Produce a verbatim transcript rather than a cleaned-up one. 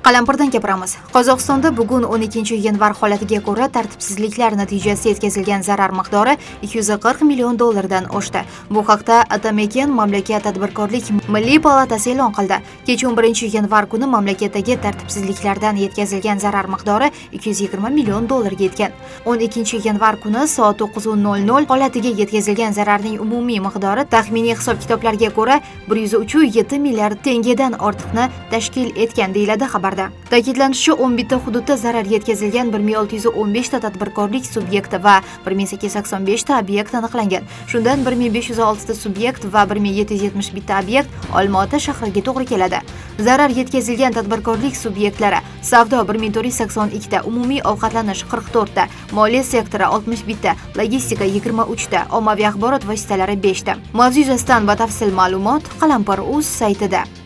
Qalampirdan gapiramiz. Qozog'istonda bugun o'n ikkinchi yanvar holatiga ko'ra tartibsizliklar natijasida yetkazilgan zarar miqdori ikki yuz qirq million dollardan oshdi. Bu haqda Atamekan mamlakat tadbirkorlik milliy palatasi e'lon qildi. Kecha o'n birinchi yanvar kuni mamlakatdagi tartibsizliklardan yetkazilgan zarar miqdori ikki yuz yigirma million dollarga yetgan. o'n ikkinchi yanvar kuni soat to'qqiz nol nol holatiga yetkazilgan zararning umumiy miqdori taxminiy hisob-kitoblarga ko'ra bir yuz uch nuqta yetti milliard tengadan ortiqni tashkil etgan deyiladi xabarda. Ta'kidlanishicha, o'n bitta hududda zarar yetkazilgan bir ming olti yuz o'n besh ta tadbirkorlik subyekti va bir ming sakkiz yuz sakson besh ta obyekt aniqlangan. Shundan bir ming besh yuz olti ta subyekt va bir ming yetti yuz yetmish bitta obyekt Olmaota shahriga to'g'ri keladi. Zarar yetkazilgan tadbirkorlik subyektlari: savdo bir ming to'rt yuz sakson ikki ta, umumiy ovqatlanish qirq to'rt ta, moliya sektori oltmish bitta, logistika yigirma uch ta, ommaviy axborot vositalari besh ta. Mavzu yuzasidan batafsil ma'lumot Qalampir.uz saytida.